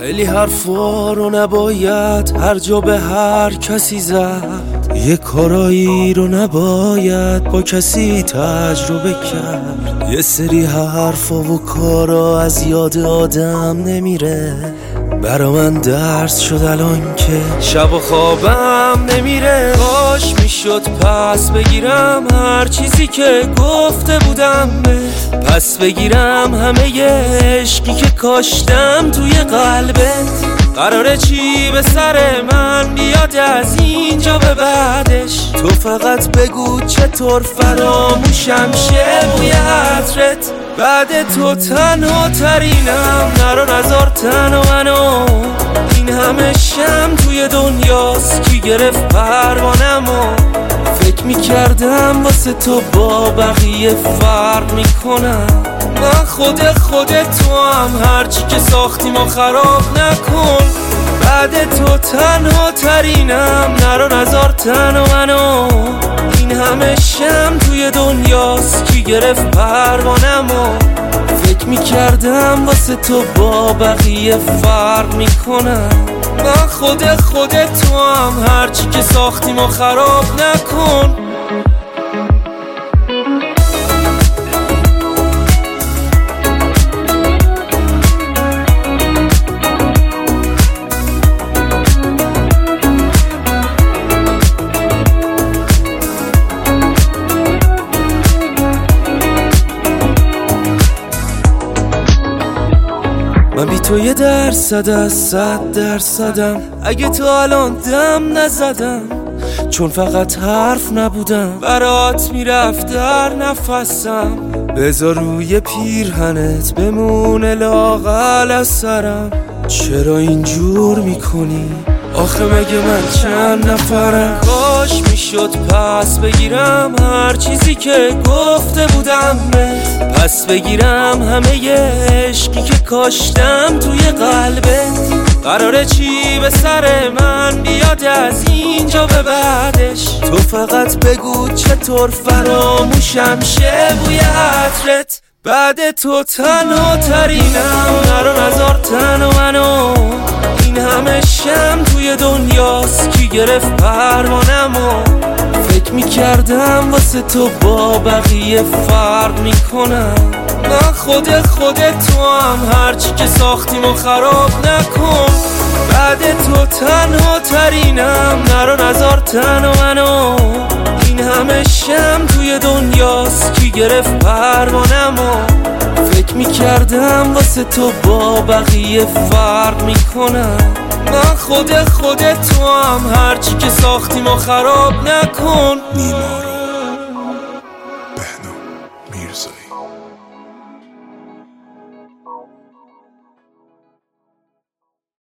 خیلی حرفا رو نباید هر جا به هر کسی زد، یه کارایی رو نباید با کسی تجربه کرد. یه سری حرفا و کارا از یاد آدم نمیره، برا من درس شد الان که شب و خوابم نمیره. کاش میشد پس بگیرم هر چیزی که گفته بودم، پس بگیرم همه ی عشقی که کاشتم توی قلبت. قراره چی به سر من بیاد از اینجا به بعدش؟ تو فقط بگو چطور فراموشم شه بوی عطرت. بعد تو تنها ترینم، نرو نزار تن و منو. این همه شم توی دنیاست، کی گرفت پروانمو؟ فکر میکردم واسه تو با بقیه فرق میکنم. من خودت تو هم هرچی که ساختیم و خراب نکن. بعد تو تنها ترینم، نرو نزار تن و منو. این همه شم توی دنیاست، کی گرفت پروانمو؟ فکر میکردم واسه تو با بقیه فرق میکنم. من خودت تو هم هرچی که ساختیم و خراب نکن. من بی تو 1% از 100%م، اگه تو الان دم نزدم، چون فقط حرف نبودم برات میرفت در نفسم. بذار روی پیرهنت بمونه لاغل از سرم. چرا اینجور میکنی؟ آخه مگه من چند نفرم؟ کاش میشد پس بگیرم هر چیزی که گفته بودم، پس بگیرم همه ی عشقی که کاشتم توی قلبت. قراره چی به سر من بیاد از اینجا به بعدش؟ تو فقط بگو چطور فراموشم شه بوی عطرت. بعد تو تنها ترینم، نرو نزار تن و منو. این همه شم توی دنیاست، کی گرفت پروانمو؟ فکر میکردم واسه تو با بقیه فرق میکنم. من خودت تو هم هرچی که ساختیم و خراب نکن. بعد تو تنها ترینم، نرو نزار تن و منو. این همه شم توی دنیاست، کی گرفت پروانمو؟ فکر میکردم واسه تو با بقیه فرق میکنم. من خودت تو هم هرچی که ساختیم و خراب نکن. نیما رو بهنام میرزایی.